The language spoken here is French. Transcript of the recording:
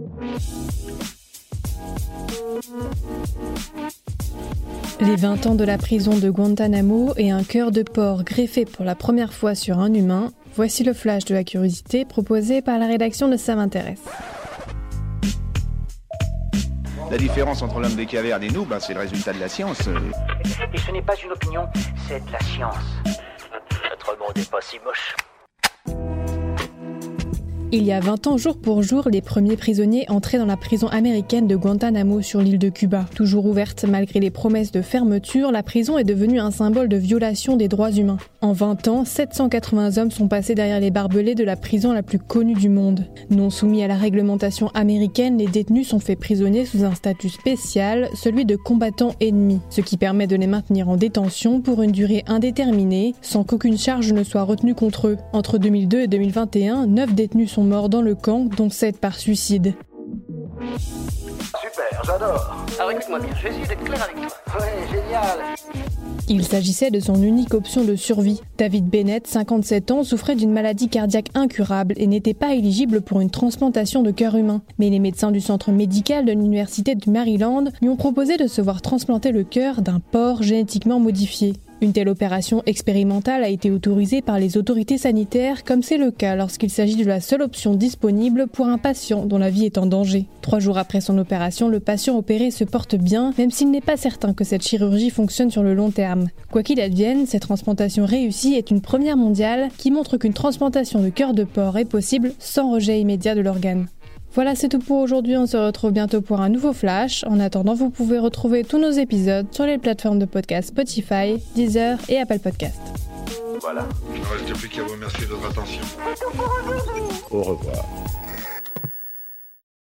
Les 20 ans de la prison de Guantanamo et un cœur de porc greffé pour la première fois sur un humain, voici le flash de la curiosité proposé par la rédaction de Ça m'intéresse. La différence entre l'homme des cavernes et nous, c'est le résultat de la science. Et ce n'est pas une opinion, c'est de la science. Notre monde n'est pas si moche. Il y a 20 ans, jour pour jour, les premiers prisonniers entraient dans la prison américaine de Guantanamo sur l'île de Cuba. Toujours ouverte malgré les promesses de fermeture, la prison est devenue un symbole de violation des droits humains. En 20 ans, 780 hommes sont passés derrière les barbelés de la prison la plus connue du monde. Non soumis à la réglementation américaine, les détenus sont faits prisonniers sous un statut spécial, celui de combattants ennemis, ce qui permet de les maintenir en détention pour une durée indéterminée, sans qu'aucune charge ne soit retenue contre eux. Entre 2002 et 2021, 9 détenus sont morts dans le camp, dont 7 par suicide. Super, j'adore. Alors écoute-moi bien, je vais essayer d'être clair avec toi. Ouais, génial. Il s'agissait de son unique option de survie. David Bennett, 57 ans, souffrait d'une maladie cardiaque incurable et n'était pas éligible pour une transplantation de cœur humain. Mais les médecins du centre médical de l'université du Maryland lui ont proposé de se voir transplanter le cœur d'un porc génétiquement modifié. Une telle opération expérimentale a été autorisée par les autorités sanitaires, comme c'est le cas lorsqu'il s'agit de la seule option disponible pour un patient dont la vie est en danger. 3 jours après son opération, le patient opéré se porte bien, même s'il n'est pas certain que cette chirurgie fonctionne sur le long terme. Quoi qu'il advienne, cette transplantation réussie est une première mondiale qui montre qu'une transplantation de cœur de porc est possible sans rejet immédiat de l'organe. Voilà, c'est tout pour aujourd'hui, on se retrouve bientôt pour un nouveau flash. En attendant, vous pouvez retrouver tous nos épisodes sur les plateformes de podcast Spotify, Deezer et Apple Podcast. Voilà. Il ne reste plus qu'à vous remercier de votre attention. Au revoir.